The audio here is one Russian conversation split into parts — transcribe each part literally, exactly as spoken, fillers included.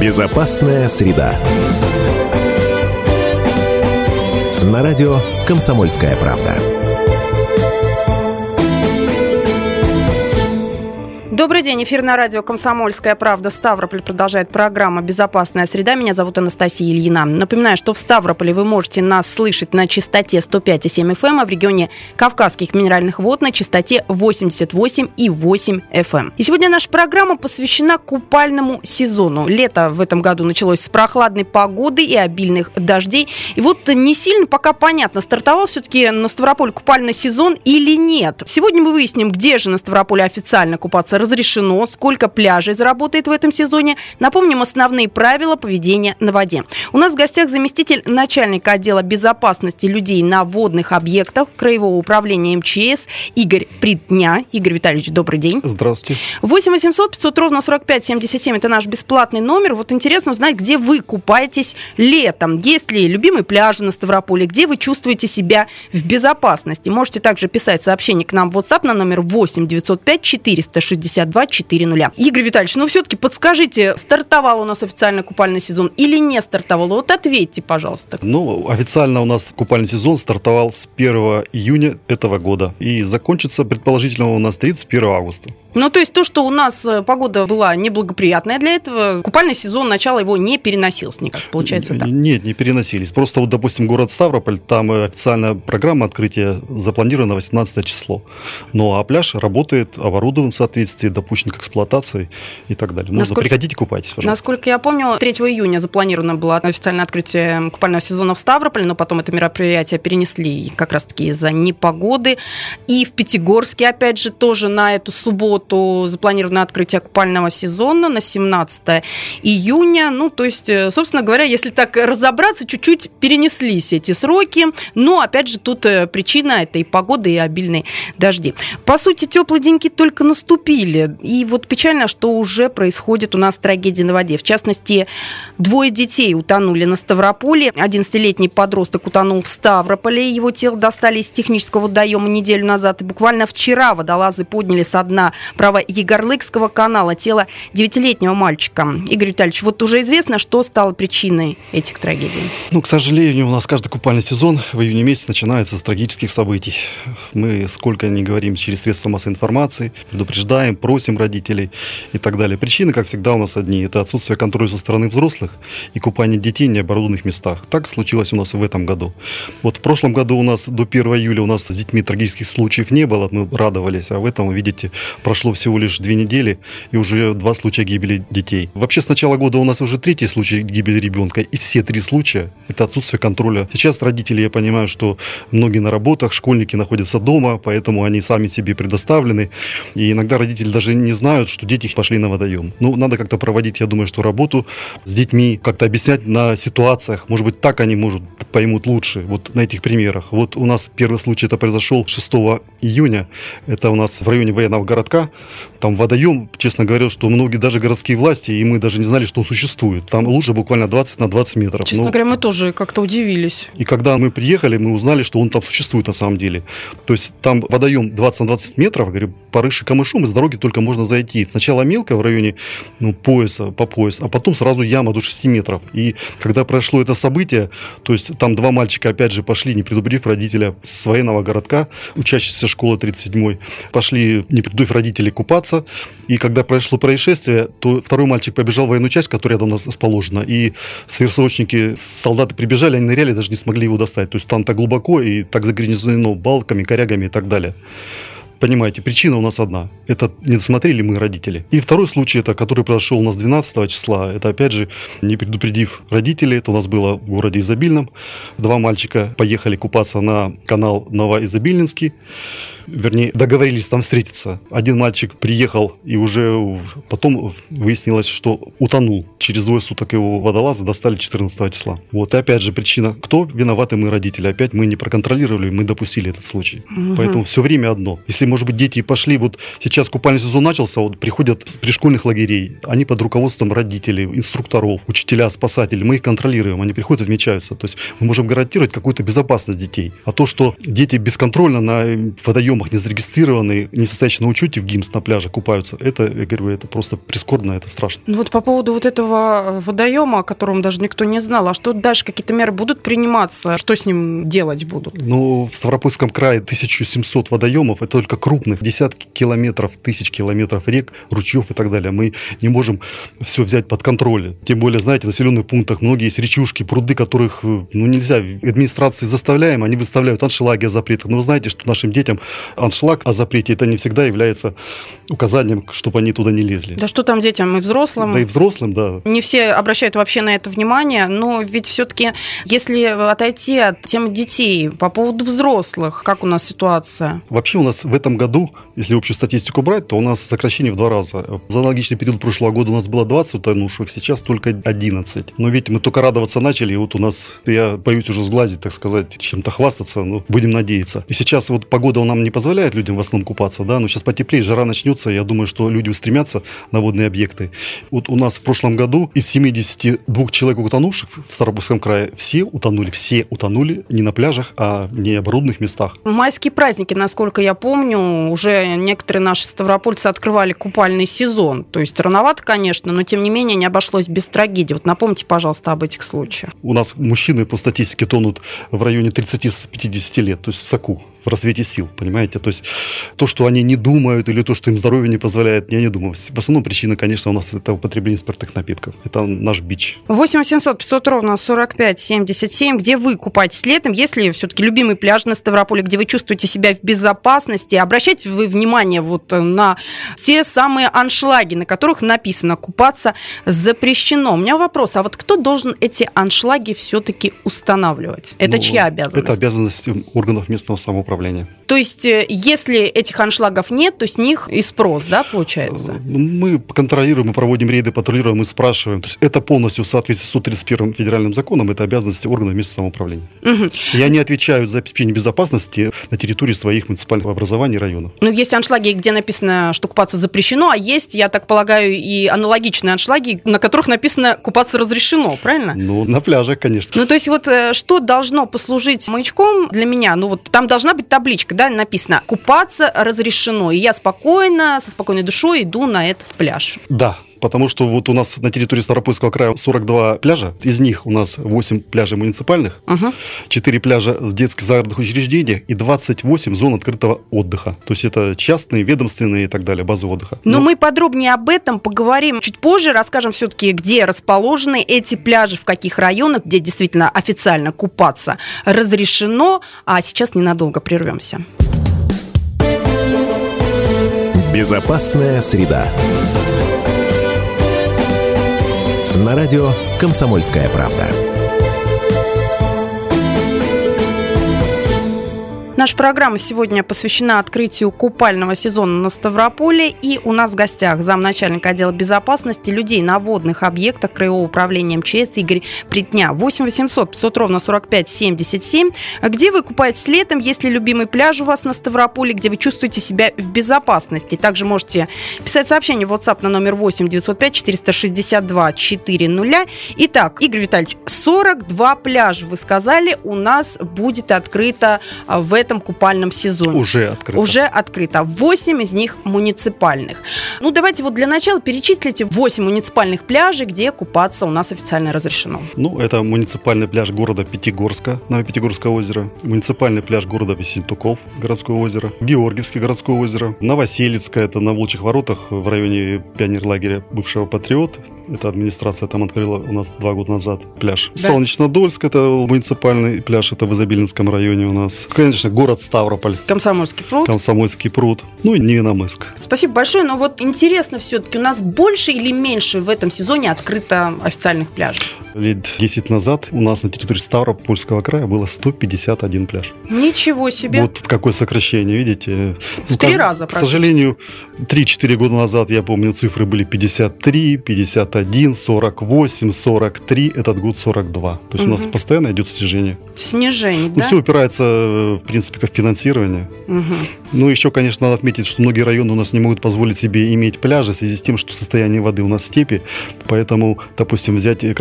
Безопасная среда. На радио «Комсомольская правда». Добрый день. Эфир на радио «Комсомольская правда». Ставрополь продолжает программа «Безопасная среда». Меня зовут Анастасия Ильина. Напоминаю, что в Ставрополе вы можете нас слышать на частоте сто пять и семь эф эм, а в регионе Кавказских минеральных вод на частоте восемьдесят восемь и восемь эф эм. И сегодня наша программа посвящена купальному сезону. Лето в этом году началось с прохладной погоды и обильных дождей. И вот не сильно пока понятно, стартовал все-таки на Ставрополе купальный сезон или нет. Сегодня мы выясним, где же на Ставрополе официально купаться разрешено, сколько пляжей заработает в этом сезоне. Напомним основные правила поведения на воде. У нас в гостях заместитель начальника отдела безопасности людей на водных объектах Краевого управления эм че эс Игорь Придня. Игорь Витальевич, добрый день. Здравствуйте. восемь восемьсот пятьсот ровно сорок пять семьдесят семь это наш бесплатный номер. Вот интересно узнать, где вы купаетесь летом. Есть ли любимые пляжи на Ставрополе, где вы чувствуете себя в безопасности. Можете также писать сообщение к нам в WhatsApp на номер восемь девятьсот пять четыреста шестьдесят два четыреста. Игорь Витальевич, ну все-таки подскажите, стартовал у нас официально купальный сезон или не стартовал? Вот ответьте, пожалуйста. Ну, официально у нас купальный сезон стартовал с первого июня этого года и закончится, предположительно, у нас тридцать первого августа. Ну, то есть то, что у нас погода была неблагоприятная для этого, купальный сезон, начало его не переносилось никак, получается так? Нет, не переносились. Просто вот, допустим, город Ставрополь, там официальная программа открытия запланирована на восемнадцатое число. Ну, а пляж работает, оборудован в соответствии, допущен к эксплуатации и так далее. Можно, насколько, приходите, купайтесь, пожалуйста. Насколько я помню, третьего июня запланировано было официальное открытие купального сезона в Ставрополе, но потом это мероприятие перенесли как раз-таки из-за непогоды. И в Пятигорске, опять же, тоже на эту субботу запланировано открытие купального сезона на семнадцатое июня. Ну, то есть, собственно говоря, если так разобраться, чуть-чуть перенеслись эти сроки. Но, опять же, тут причина – это и погода, и обильные дожди. По сути, теплые деньки только наступили. И вот печально, что уже происходит у нас трагедия на воде. В частности, двое детей утонули на Ставрополе. одиннадцатилетний подросток утонул в Ставрополе. Его тело достали из технического водоема неделю назад. И буквально вчера водолазы подняли со дна Право-Егорлыкского канала тело девятилетнего мальчика. Игорь Витальевич, вот уже известно, что стало причиной этих трагедий? Ну, к сожалению, у нас каждый купальный сезон в июне месяце начинается с трагических событий. Мы сколько ни говорим через средства массовой информации, предупреждаем, просим родителей и так далее. Причины, как всегда, у нас одни. Это отсутствие контроля со стороны взрослых и купание детей в необорудованных местах. Так случилось у нас и в этом году. Вот в прошлом году у нас до первого июля у нас с детьми трагических случаев не было, мы радовались, а в этом, вы видите, прошло всего лишь две недели, и уже два случая гибели детей. Вообще, с начала года у нас уже третий случай гибели ребенка, и все три случая – это отсутствие контроля. Сейчас родители, я понимаю, что многие на работах, школьники находятся дома, поэтому они сами себе предоставлены, и иногда родители даже не знают, что дети пошли на водоем. Ну, надо как-то проводить, я думаю, что работу с детьми, как-то объяснять на ситуациях, может быть, так они, может, поймут лучше, вот на этих примерах. Вот у нас первый случай это произошел шестого июня, это у нас в районе военного городка. Там водоем, честно говоря, что многие даже городские власти, и мы даже не знали, что он существует. Там лужа буквально двадцать на двадцать метров. Честно ну, говоря, мы тоже как-то удивились. И когда мы приехали, мы узнали, что он там существует на самом деле. То есть там водоем двадцать на двадцать метров, говорю, поросший камышом, из дороги только можно зайти. Сначала мелко в районе ну, пояса, по пояс, а потом сразу яма до шести метров. И когда прошло это событие, то есть там два мальчика, опять же, пошли, не предупредив родителя с военного городка, учащиеся школы тридцать седьмой, пошли, не предупредив родителей, купаться. И когда произошло происшествие, то второй мальчик побежал в военную часть, которая рядом расположена. И сверхсрочники, солдаты прибежали, они ныряли, даже не смогли его достать. То есть там так глубоко и так загрязнено балками, корягами и так далее. Понимаете, причина у нас одна. Это не досмотрели мы, родители. И второй случай, это, который произошел у нас двенадцатого числа, это, опять же, не предупредив родителей, это у нас было в городе Изобильном. Два мальчика поехали купаться на канал Новоизобильнинский. Вернее, договорились там встретиться. Один мальчик приехал, и уже потом выяснилось, что утонул. Через двое суток его водолазы достали четырнадцатого числа. Вот, и опять же, причина, кто виноваты, мы, родители. Опять мы не проконтролировали, мы допустили этот случай. Угу. Поэтому все время одно. Если, может быть, дети пошли, вот сейчас купальный сезон начался, вот приходят при школьных лагерей, они под руководством родителей, инструкторов, учителя, спасателей, мы их контролируем, они приходят, отмечаются. То есть мы можем гарантировать какую-то безопасность детей. А то, что дети бесконтрольно на водоеме водоемах не зарегистрированные, не состоящие на учете в ГИМС на пляже купаются. Это, я говорю, это просто прискорбно, это страшно. Ну вот по поводу вот этого водоема, о котором даже никто не знал, а что дальше, какие-то меры будут приниматься? Что с ним делать будут? Ну, в Ставропольском крае тысяча семьсот водоемов, это только крупных, десятки километров, тысяч километров рек, ручьев и так далее. Мы не можем все взять под контроль. Тем более, знаете, в населенных пунктах многие есть речушки, пруды, которых ну, нельзя. Администрации заставляем, они выставляют аншлаги о запретах. Но вы знаете, что нашим детям аншлаг о запрете это не всегда является указанием, чтобы они туда не лезли. Да что там детям и взрослым? Да и взрослым, да. Не все обращают вообще на это внимание, но ведь все-таки, если отойти от темы детей, по поводу взрослых, как у нас ситуация? Вообще у нас в этом году, если общую статистику брать, то у нас сокращение в два раза. За аналогичный период прошлого года у нас было двадцать утонувших, сейчас только одиннадцать. Но видите, мы только радоваться начали, и вот у нас, я боюсь уже сглазить, так сказать, чем-то хвастаться, но будем надеяться. И сейчас вот погода нам не позволяет людям в основном купаться, да, но сейчас потеплее, жара начнется, я думаю, что люди устремятся на водные объекты. Вот у нас в прошлом году из семидесяти двух человек утонувших в Ставропольском крае все утонули, все утонули не на пляжах, а в необорудованных местах. Майские праздники, насколько я помню, уже некоторые наши ставропольцы открывали купальный сезон. То есть рановато, конечно, но тем не менее не обошлось без трагедии. Вот напомните, пожалуйста, об этих случаях. У нас мужчины по статистике тонут в районе тридцати-пятидесяти лет, то есть в соку, в рассвете сил, понимаете? То есть то, что они не думают или то, что им здоровье не позволяет, я не думаю. В основном причина, конечно, у нас это употребление спиртных напитков. Это наш бич. восемь восемьсот пятьсот ровно сорок пять семьдесят семь. Где вы купаетесь летом? Если все-таки любимый пляж на Ставрополе, где вы чувствуете себя в безопасности, обращайте вы внимание вот на те самые аншлаги, на которых написано «купаться запрещено». У меня вопрос, а вот кто должен эти аншлаги все-таки устанавливать? Это ну, чья обязанность? Это обязанность органов местного самоуправления. То есть, если этих аншлагов нет, то с них и спрос, да, получается? Мы контролируем, мы проводим рейды, патрулируем, мы спрашиваем. То есть это полностью в соответствии с сто тридцать первым федеральным законом, это обязанности органов местного самоуправления. Угу. И они отвечают за обеспечение безопасности на территории своих муниципальных образований и районов. Ну, есть аншлаги, где написано, что купаться запрещено, а есть, я так полагаю, и аналогичные аншлаги, на которых написано «купаться разрешено», правильно? Ну, на пляжах, конечно. Ну, то есть вот что должно послужить маячком для меня? Ну, вот там должна быть табличка, да, написано «купаться разрешено», и я спокойно, со спокойной душой иду на этот пляж. Да. Потому что вот у нас на территории Ставропольского края сорок два пляжа, из них у нас восемь пляжей муниципальных, угу. четыре пляжа в детских загородных учреждениях и двадцать восемь зон открытого отдыха. То есть это частные, ведомственные и так далее, базы отдыха. Но, Но мы подробнее об этом поговорим чуть позже, расскажем все-таки, где расположены эти пляжи, в каких районах, где действительно официально купаться разрешено. А сейчас ненадолго прервемся. Безопасная среда. На радио «Комсомольская правда». Наша программа сегодня посвящена открытию купального сезона на Ставрополе. И у нас в гостях замначальника отдела безопасности людей на водных объектах Краевого управления МЧС Игорь Плетня. восемь восемьсот пятьсот ровно сорок пять семьдесят семь. Где вы купаетесь летом? Есть ли любимый пляж у вас на Ставрополе, где вы чувствуете себя в безопасности? Также можете писать сообщение в WhatsApp на номер восемь девятьсот пять четыреста шестьдесят два четыреста. Итак, Игорь Витальевич, сорок два пляжа, вы сказали, у нас будет открыто в этом купальном сезоне. Уже открыто. Уже открыто. восемь из них муниципальных. Ну, давайте вот для начала перечислите восемь муниципальных пляжей, где купаться у нас официально разрешено. Ну, это муниципальный пляж города Пятигорска, Новопятигорское озеро, муниципальный пляж города Весентуков, городское озеро, Георгиевское городское озеро, Новоселицкое, это на Волчьих воротах в районе пионерлагеря бывшего Патриот. Это администрация там открыла у нас два года назад пляж. Да. Солнечнодольск, это муниципальный пляж, это в Изобильнском районе у нас. Конечно, город Ставрополь. Комсомольский пруд. Комсомольский пруд. Ну и Невиномысск. Спасибо большое. Но вот интересно все-таки, у нас больше или меньше в этом сезоне открыто официальных пляжей? Лет десять назад у нас на территории Ставропольского края было сто пятьдесят один пляж. Ничего себе. Вот какое сокращение, видите? В ну, три раза, к сожалению, три-четыре года назад, я помню, цифры были пятьдесят три, пятьдесят один, сорок восемь, сорок три, этот год сорок два. То есть угу. у нас постоянно идет снижение. Снижение, ну, да? Все упирается, в принципе, как в финансирование. Угу. Ну, еще, конечно, надо отметить, что многие районы у нас не могут позволить себе иметь пляжи в связи с тем, что состояние воды у нас в степи. Поэтому, допустим, взять Красногвардейский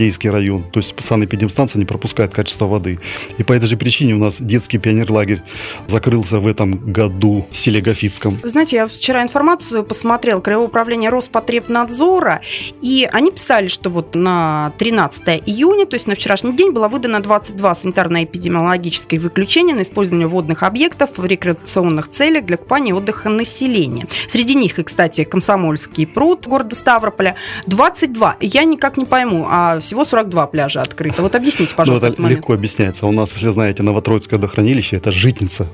Гвардейский район. То есть санэпидемстанция не пропускает качество воды. И по этой же причине у нас детский пионерлагерь закрылся в этом году в селе Гафицком. Знаете, я вчера информацию посмотрела, Краевое управление Роспотребнадзора, и они писали, что вот на тринадцатое июня, то есть на вчерашний день, было выдано двадцать два санитарно-эпидемиологических заключения на использование водных объектов в рекреационных целях для купания и отдыха населения. Среди них и, кстати, Комсомольский пруд города Ставрополя. двадцать два. Я никак не пойму, а всего сорок два пляжа открыто. Вот объясните, пожалуйста, ну, это легко объясняется. У нас, если знаете, Новотроицкое водохранилище, это житница,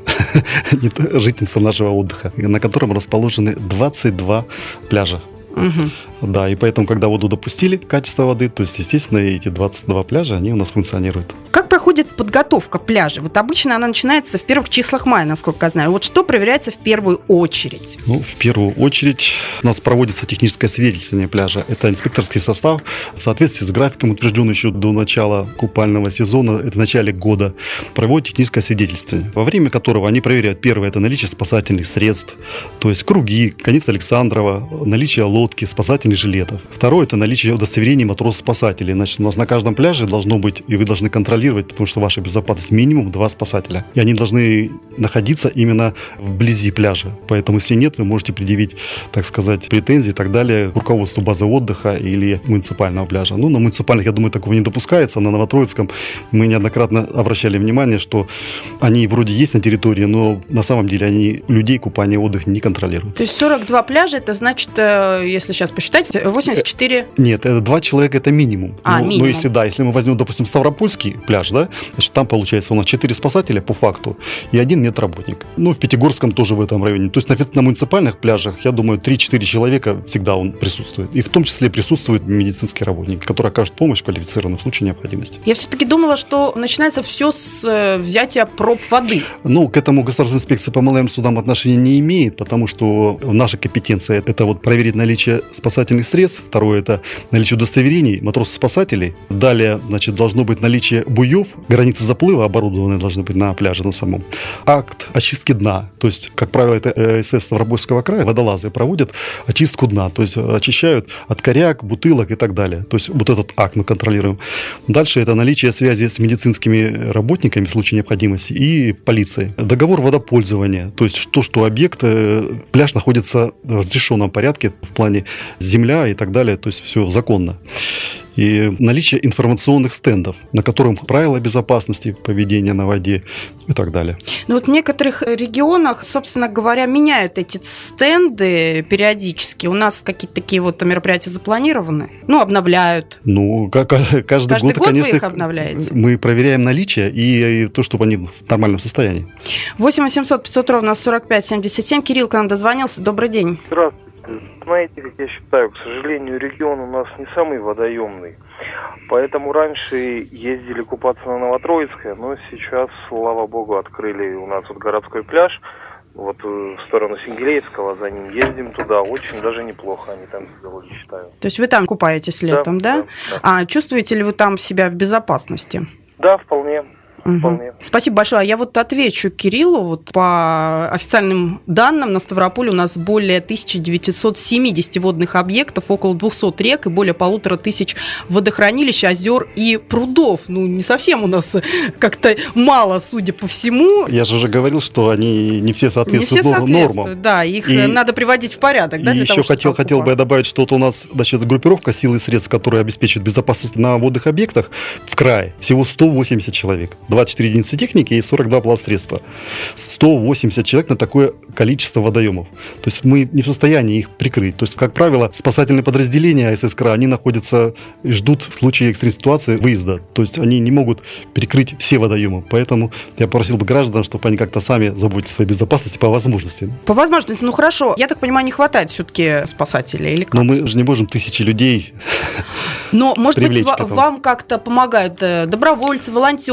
житница нашего отдыха, на котором расположены двадцать два пляжа. Угу. Да, и поэтому, когда воду допустили, качество воды, то есть, естественно, эти двадцать два пляжа, они у нас функционируют. Как проходит подготовка пляжа? Вот обычно она начинается в первых числах мая, насколько я знаю. Вот что проверяется в первую очередь? Ну, в первую очередь у нас проводится техническое свидетельствование пляжа. Это инспекторский состав в соответствии с графиком, утвержденным еще до начала купального сезона, это в начале года, проводит техническое свидетельствование, во время которого они проверяют, первое, это наличие спасательных средств, то есть круги, конец Александрова, наличие лодки, спасательных жилетов. Второе, это наличие удостоверений матросов-спасателей. Значит, у нас на каждом пляже должно быть, и вы должны контролировать, потому что ваша безопасность минимум два спасателя. И они должны находиться именно вблизи пляжа. Поэтому, если нет, вы можете предъявить, так сказать, претензии и так далее к руководству базы отдыха или муниципального пляжа. Ну, на муниципальных, я думаю, такого не допускается. На Новотроицком мы неоднократно обращали внимание, что они вроде есть на территории, но на самом деле они людей купания и отдых не контролируют. То есть сорок два пляжа, это значит, если сейчас посчитать, восемьдесят четыре... Нет, это два человека, это минимум. А, но, минимум. Но если, да, если мы возьмем, допустим, Ставропольский пляж, да, значит, там получается у нас четыре спасателя по факту и один медработник. Ну, в Пятигорском тоже в этом районе. То есть на, на муниципальных пляжах, я думаю, три-четыре человека всегда он присутствует. И в том числе присутствуют медицинские работники, которые окажут помощь квалифицированно в случае необходимости. Я все-таки думала, что начинается все с взятия проб воды. Ну, к этому государственная инспекция по малым судам отношения не имеет, потому что наша компетенция – это вот проверить наличие спасательных средств. Второе – это наличие удостоверений матросов-спасателей. Далее, значит, должно быть наличие буев, границы заплыва оборудованы должны быть на пляже на самом. Акт очистки дна. То есть, как правило, это ЭСС Ставропольского края, водолазы проводят очистку дна. То есть, очищают от коряк, бутылок и так далее. То есть, вот этот акт мы контролируем. Дальше это наличие связи с медицинскими работниками в случае необходимости и полицией. Договор водопользования. То есть, то, что объект, пляж находится в разрешенном порядке в плане земля и так далее. То есть, все законно. И наличие информационных стендов, на котором правила безопасности поведения на воде и так далее. Ну вот в некоторых регионах, собственно говоря, меняют эти стенды периодически. У нас какие-то такие вот мероприятия запланированы? Ну, обновляют. Ну, как, каждый, каждый год, год конечно, вы их обновляете? Мы проверяем наличие и, и то, чтобы они в нормальном состоянии. восемь восемьсот пятьсот ровно сорок пять семьдесят семь. Кирилл к нам дозвонился. Добрый день. Здравствуйте. Знаете, как я считаю, к сожалению, регион у нас не самый водоемный. Поэтому раньше ездили купаться на Новотроицкое, но сейчас, слава богу, открыли у нас вот городской пляж. Вот в сторону Сингелеевского, за ним ездим туда, очень даже неплохо они там сделали, считаю. То есть вы там купаетесь летом, да? Да, да? А чувствуете ли вы там себя в безопасности? Да, вполне. Угу. Спасибо большое. А я вот отвечу Кириллу. Вот по официальным данным, на Ставрополе у нас более тысяча девятьсот семьдесят водных объектов, около двухсот рек и более полутора тысяч водохранилищ, озер и прудов. Ну, не совсем у нас как-то мало, судя по всему. Я же уже говорил, что они не все соответствуют, не все соответствуют нормам. Да, их и, надо приводить в порядок. Да, и для еще того, хотел, хотел бы я добавить, что вот у нас, значит, группировка сил и средств, которая обеспечивает безопасность на водных объектах в крае, всего сто восемьдесят человек. двадцать четыре единицы техники и сорок два плавсредства. сто восемьдесят человек на такое количество водоемов. То есть мы не в состоянии их прикрыть. То есть, как правило, спасательные подразделения ССКРА, они находятся и ждут в случае экстренной ситуации выезда. То есть они не могут перекрыть все водоемы. Поэтому я попросил бы граждан, чтобы они как-то сами заботились о своей безопасности по возможности. По возможности. Ну хорошо. Я так понимаю, не хватает все-таки спасателей или как? Но мы же не можем тысячи людей. Но, может быть, вам как-то помогают добровольцы, волонтеры, казаки,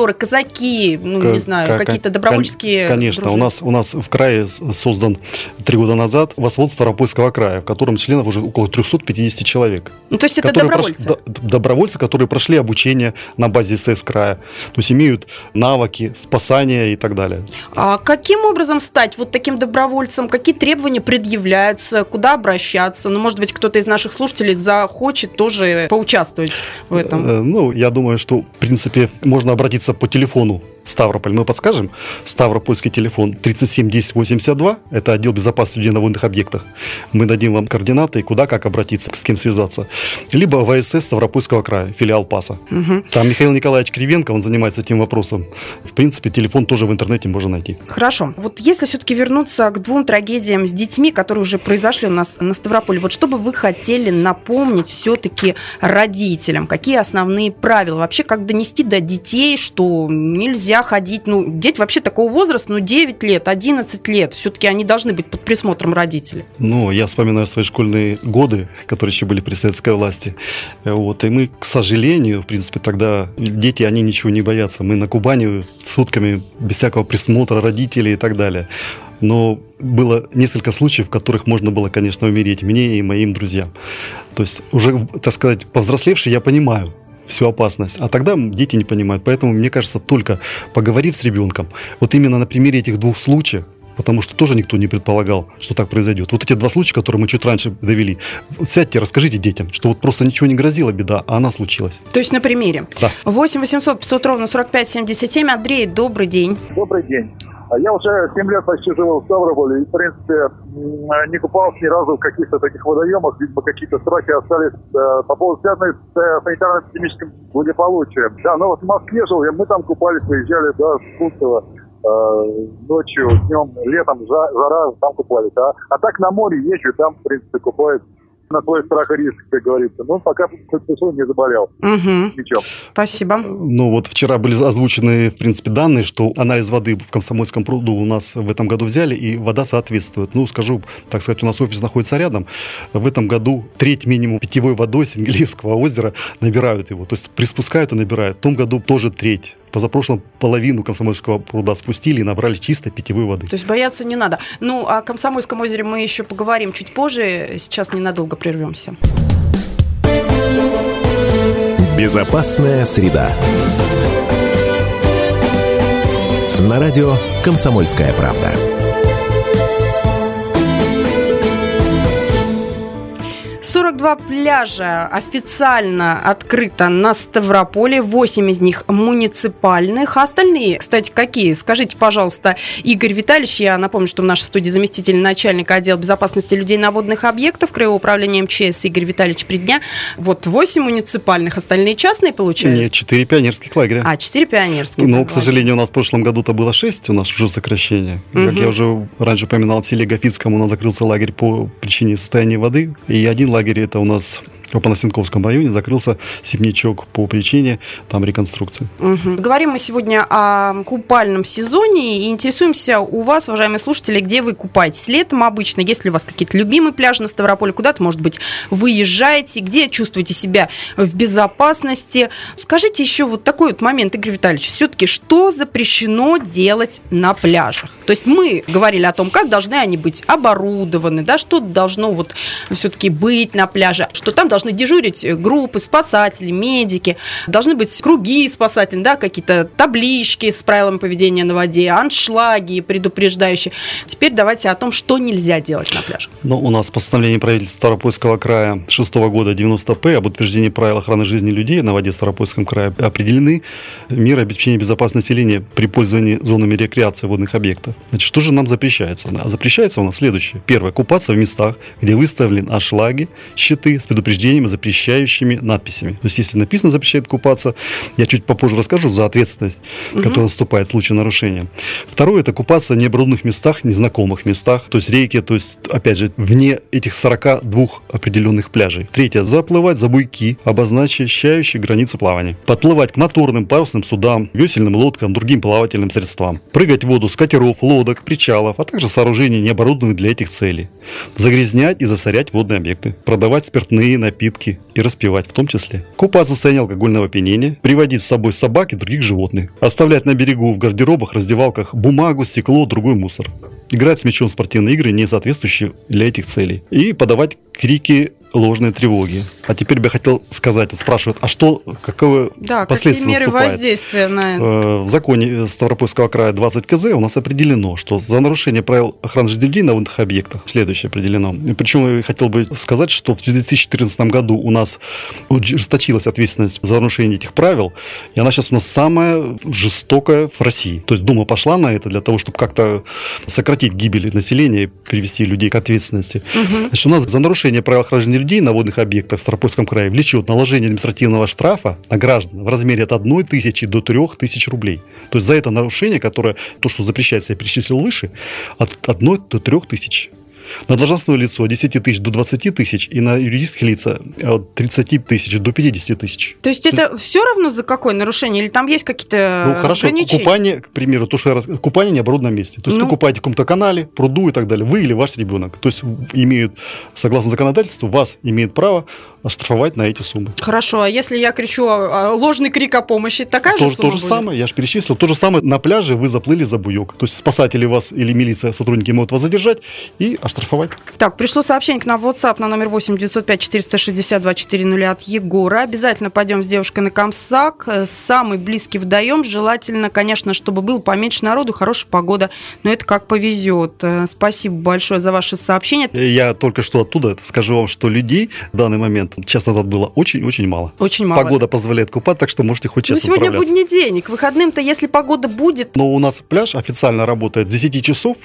рыбаки, ну, К- не знаю, к- какие-то кон- добровольческие Конечно, у дружины? нас, у нас в крае с- создан три года назад восвод Ставропольского края, в котором членов уже около триста пятьдесят человек. Ну, то есть это которые добровольцы? прош- д- добровольцы, которые прошли обучение на базе СС края, то есть имеют навыки спасания и так далее. А каким образом стать вот таким добровольцем? Какие требования предъявляются? Куда обращаться? Ну, может быть, кто-то из наших слушателей захочет тоже поучаствовать в этом. Э, Ну, я думаю, что, в принципе, можно обратиться по телефону Ставрополь. Мы подскажем. Ставропольский телефон тридцать семь десять восемьдесят два. Это отдел безопасности людей на водных объектах. Мы дадим вам координаты, куда, как обратиться, с кем связаться. Либо в ВСС Ставропольского края, филиал ПАСа. Мгм. Там Михаил Николаевич Кривенко, он занимается этим вопросом. В принципе, телефон тоже в интернете можно найти. Хорошо. Вот если все-таки вернуться к двум трагедиям с детьми, которые уже произошли у нас на Ставрополе, вот что бы вы хотели напомнить все-таки родителям? Какие основные правила? Вообще, как донести до детей, что нельзя ходить, ну, дети вообще такого возраста, ну, девять лет, одиннадцать лет, все-таки они должны быть под присмотром родителей. Ну, я вспоминаю свои школьные годы, которые еще были при советской власти. Вот, и мы, к сожалению, в принципе, тогда дети, они ничего не боятся. Мы на Кубани сутками без всякого присмотра родителей и так далее. Но было несколько случаев, в которых можно было, конечно, умереть мне и моим друзьям. То есть уже, так сказать, повзрослевший, я понимаю всю опасность. А тогда дети не понимают. Поэтому, мне кажется, только поговорив с ребенком, вот именно на примере этих двух случаев, потому что тоже никто не предполагал, что так произойдет. Вот эти два случая, которые мы чуть раньше довели. Вот сядьте, расскажите детям, что вот просто ничего не грозила беда, а она случилась. То есть на примере. Да. восемь восемьсот пятьсот ровно сорок пять семьдесят семь. Андрей, добрый день. Добрый день. А Я уже семь лет почти живу в Ставрополе и, в принципе, м, не купался ни разу в каких-то таких водоемах. Видимо, какие-то страхи остались э, по поводу связанной с э, санитарно-эпидемическим благополучием. Да, но вот в Москве жил, я- мы там купались, выезжали, да, с Кунцево, э, ночью, днем, летом, за- жара, там купались. А, а так на море езжу, там, в принципе, купаюсь на свой страх и риск, как говорится. Ну, пока хоть не заболел. Угу. Ничем. Спасибо. Ну вот вчера были озвучены, в принципе, данные, что анализ воды в Комсомольском пруду у нас в этом году взяли, и вода соответствует. Ну, скажу, так сказать, у нас офис находится рядом. В этом году треть минимум питьевой водой Сингелиевского озера набирают его. То есть приспускают и набирают. В том году тоже треть. Позапрошлом половину Комсомольского пруда спустили и набрали чистой питьевой воды. То есть бояться не надо. Ну, о Комсомольском озере мы еще поговорим чуть позже. Сейчас ненадолго прервемся. Безопасная среда. На радио «Комсомольская правда». сорок два пляжа официально открыто на Ставрополе, восемь из них муниципальных. А остальные, кстати, какие? Скажите, пожалуйста, Игорь Витальевич, я напомню, что в нашей студии заместитель начальника отдела безопасности людей на водных объектах Краевого управления МЧС Игорь Витальевич Придня. Вот восемь муниципальных, остальные частные получают? Нет, четыре пионерских лагеря. А, четыре пионерских. Ну, лагеря. к сожалению, у нас в прошлом году-то было шесть, у нас уже сокращение. Мгм. Как я уже раньше упоминал, в селе Гафицком у нас закрылся лагерь по причине состояния воды. И один лагерь, это у нас в Панасенковском районе, закрылся Сибнячок по причине там реконструкции. Мгм. Говорим мы сегодня о купальном сезоне и интересуемся у вас, уважаемые слушатели, где вы купаетесь летом обычно, есть ли у вас какие-то любимые пляжи на Ставрополе, куда-то, может быть, выезжаете, где чувствуете себя в безопасности. Скажите еще вот такой вот момент, Игорь Витальевич, все-таки что запрещено делать на пляжах? То есть мы говорили о том, как должны они быть оборудованы, да, что должно вот все-таки быть на пляже, что там должны дежурить группы спасателей, медики, должны быть круги спасательные, да, какие-то таблички с правилами поведения на воде, аншлаги предупреждающие. Теперь давайте о том, что нельзя делать на пляже. Но у нас постановление правительства Ставропольского края шестого года девяносто П об утверждении правил охраны жизни людей на воде в Ставропольском крае определены меры обеспечения безопасности населения при пользовании зонами рекреации водных объектов. Значит, что же нам запрещается? Да, запрещается у нас следующее. Первое. Купаться в местах, где выставлены аншлаги, щиты с предупреждением, запрещающими надписями. То есть, если написано «запрещает купаться», я чуть попозже расскажу за ответственность, угу. которая наступает в случае нарушения. Второе – это купаться в необорудованных местах, незнакомых местах, то есть реки, то есть, опять же, вне этих сорока двух определенных пляжей. Третье – заплывать за буйки, обозначающие границы плавания. Подплывать к моторным парусным судам, весельным лодкам, другим плавательным средствам. Прыгать в воду с катеров, лодок, причалов, а также сооружений, не оборудованных для этих целей. Загрязнять и засорять водные объекты. Продавать спиртные напитки напитки и распивать в том числе. Купаться в состоянии алкогольного опьянения, приводить с собой собак и других животных, оставлять на берегу в гардеробах, раздевалках бумагу, стекло, другой мусор. Играть с мячом в спортивные игры, не соответствующие для этих целей. И подавать крики ложной тревоги. А теперь бы я хотел сказать, вот спрашивают, а что, какое да, последствия какие меры наступает? воздействия на это? В законе Ставропольского края двадцать ка зэ у нас определено, что за нарушение правил охраны жизни людей на водных объектах следующее определено. И причем я хотел бы сказать, что в две тысячи четырнадцатом году у нас ужесточилась ответственность за нарушение этих правил, и она сейчас у нас самая жестокая в России. То есть Дума пошла на это для того, чтобы как-то сократить гибель населения и привести людей к ответственности. Угу. Значит, у нас за нарушение правил охраны жизни людей на водных объектах в Ставропольском крае влечет наложение административного штрафа на граждан в размере от одной тысячи до трех тысяч рублей. То есть за это нарушение, которое, то, что запрещается, я перечислил выше, от одной до трех тысяч. На должностное лицо от десяти тысяч до двадцати тысяч и на юридических лица от тридцати тысяч до пятидесяти тысяч. То есть то это все равно за какое нарушение? Или там есть какие-то ну, хорошо, ограничения? Купание, к примеру, то, что я раз... купание не оборудованном месте. То есть ну... вы купаете в каком-то канале, пруду и так далее, вы или ваш ребенок. То есть имеют, согласно законодательству, вас имеет право оштрафовать на эти суммы. Хорошо, а если я кричу ложный крик о помощи, такая то, же сумма То же будет? самое, я же перечислил. То же самое, на пляже вы заплыли за буек. То есть спасатели вас или милиция, сотрудники могут вас задержать и оштрафовать. Так, пришло сообщение к нам в WhatsApp на номер восемь девятьсот пять четыреста шестьдесят два четыре ноль от Егора. Обязательно пойдем с девушкой на Камсак. Самый близкий водоем. Желательно, конечно, чтобы было поменьше народу, хорошая погода. Но это как повезет. Спасибо большое за ваше сообщение. Я только что оттуда скажу вам, что людей в данный момент, час назад, было очень-очень мало. Очень мало. Погода позволяет купать, так что можете хоть час Ну, сегодня управляться. будний день. К выходным-то, если погода будет... Но у нас пляж официально работает с десяти часов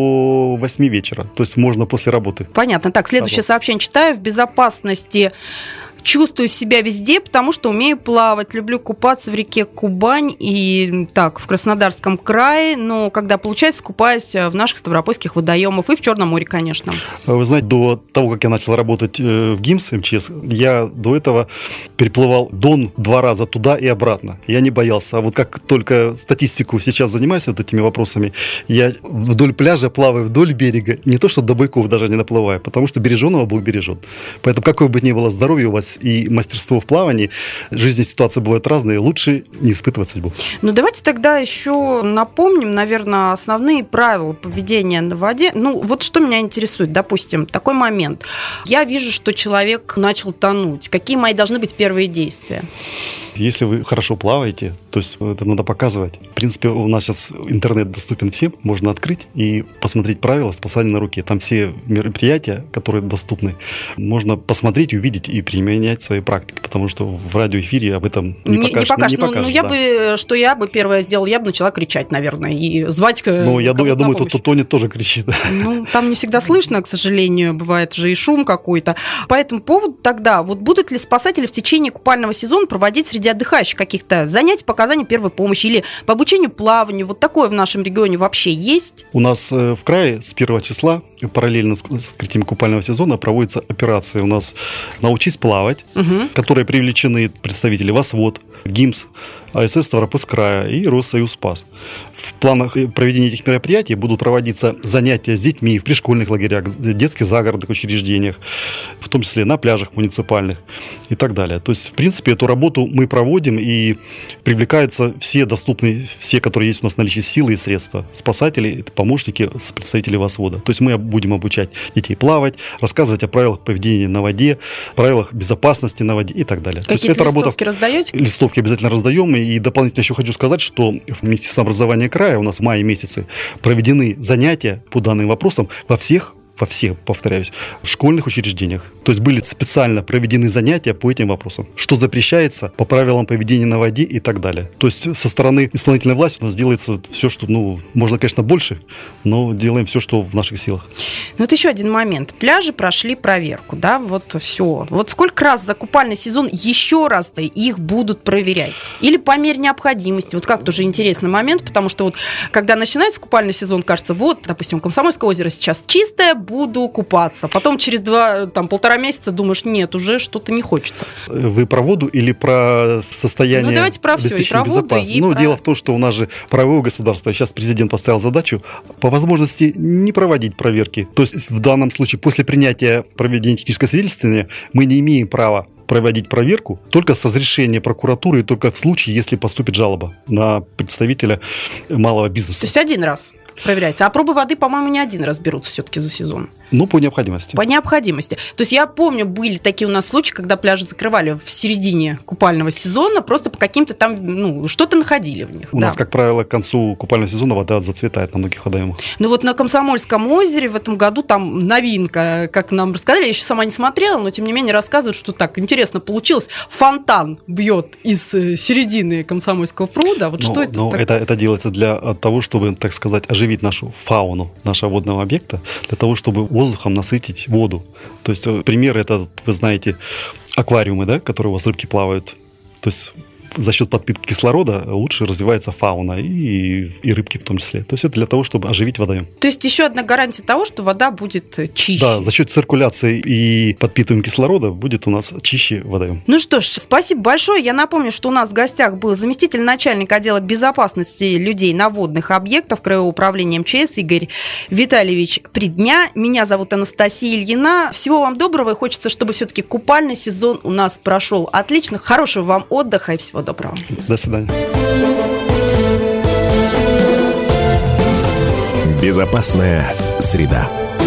до восьми вечера. То есть можно после работы. Понятно. Так, следующее сообщение читаю. В безопасности чувствую себя везде, потому что умею плавать. Люблю купаться в реке Кубань и так, в Краснодарском крае. Но когда получается, купаюсь в наших ставропольских водоемах и в Черном море, конечно. Вы знаете, до того, как я начал работать в ГИМС, эм че эс, я до этого переплывал Дон два раза туда и обратно. Я не боялся. А вот как только статистику сейчас занимаюсь вот этими вопросами, я вдоль пляжа плаваю, вдоль берега. Не то, что до буйков даже не наплываю, потому что береженого Бог бережет. Поэтому какое бы ни было здоровье у вас и мастерство в плавании, жизненные ситуации бывают разные, лучше не испытывать судьбу. Ну, давайте тогда еще напомним, наверное, основные правила поведения на воде. Ну, вот что меня интересует, допустим, такой момент. Я вижу, что человек начал тонуть. Какие мои должны быть первые действия? Если вы хорошо плаваете, то есть это надо показывать. В принципе, у нас сейчас интернет доступен всем, можно открыть и посмотреть правила спасания на руке. Там все мероприятия, которые доступны, можно посмотреть, увидеть и применять в своей практике, потому что в радиоэфире об этом не, не покажешь. Не покажешь. Не, не покажешь, ну, ну, я да. бы, что я бы первое сделала, я бы начала кричать, наверное, и звать. Ну, я, я думаю, тот, кто тонет, тоже кричит. Ну, там не всегда слышно, к сожалению, бывает же и шум какой-то. По этому поводу тогда, вот будут ли спасатели в течение купального сезона проводить среди отдыхающих каких-то занятий по оказанию первой помощи или по обучению плаванию? Вот такое в нашем регионе вообще есть? У нас в крае с первого числа параллельно с открытием купального сезона проводится операция у нас «Научись плавать», угу. в которой привлечены представители ВОСВОД, ГИМС, а эс эс Ставропольского края и Россоюзспас. В планах проведения этих мероприятий будут проводиться занятия с детьми в пришкольных лагерях, детских загородных учреждениях, в том числе на пляжах муниципальных и так далее. То есть, в принципе, эту работу мы проводим, и привлекаются все доступные, все, которые есть у нас в наличии силы и средства. Спасатели, помощники, представители ВОСВОДа. То есть мы будем обучать детей плавать, рассказывать о правилах поведения на воде, правилах безопасности на воде и так далее. Какие-то листовки работа... раздаете? Листовки обязательно раздаем. И дополнительно еще хочу сказать, что в Министерстве образования края у нас в мае месяце проведены занятия по данным вопросам во всех во всех, повторяюсь, в школьных учреждениях. То есть были специально проведены занятия по этим вопросам. Что запрещается по правилам поведения на воде и так далее. То есть со стороны исполнительной власти у нас делается все, что, ну, можно, конечно, больше, но делаем все, что в наших силах. Вот еще один момент. Пляжи прошли проверку, да, вот все. Вот сколько раз за купальный сезон еще раз-то их будут проверять? Или по мере необходимости? Вот как тоже интересный момент, потому что вот когда начинается купальный сезон, кажется, вот, допустим, Комсомольское озеро сейчас чистое, буду купаться. Потом через два, там, полтора месяца думаешь, нет, уже что-то не хочется. Вы про воду или про состояние? Ну, давайте про все, и про воду, и Ну, про... дело в том, что у нас же правовое государство. Сейчас президент поставил задачу по возможности не проводить проверки. То есть в данном случае после принятия проведения технического свидетельствования мы не имеем права проводить проверку только с разрешения прокуратуры и только в случае, если поступит жалоба на представителя малого бизнеса. То есть один раз проверяется. А пробы воды, по-моему, не один раз берутся все-таки за сезон. Ну, по необходимости. По необходимости. То есть я помню, были такие у нас случаи, когда пляжи закрывали в середине купального сезона, просто по каким-то там, ну, что-то находили в них. У да. нас, как правило, к концу купального сезона вода зацветает на многих водоемах. Ну вот на Комсомольском озере в этом году там новинка, как нам рассказали, я еще сама не смотрела, но тем не менее рассказывают, что так интересно получилось. Фонтан бьет из середины Комсомольского пруда. Вот но, что это? Но так... это, это делается для того, чтобы, так сказать, оживить нашу фауну нашего водного объекта, для того, чтобы воздухом насытить воду. То есть пример это, вы знаете, аквариумы, да, которые у вас рыбки плавают. То есть за счет подпитки кислорода лучше развивается фауна и, и рыбки в том числе. То есть это для того, чтобы оживить водоем. То есть еще одна гарантия того, что вода будет чище. Да, за счет циркуляции и подпитывания кислорода будет у нас чище водоем. Ну что ж, спасибо большое. Я напомню, что у нас в гостях был заместитель начальника отдела безопасности людей на водных объектах Краевого управления эм че эс Игорь Витальевич Придня. Меня зовут Анастасия Ильина. Всего вам доброго. И хочется, чтобы все-таки купальный сезон у нас прошел отлично. Хорошего вам отдыха и всего доброго. До свидания. Безопасная среда.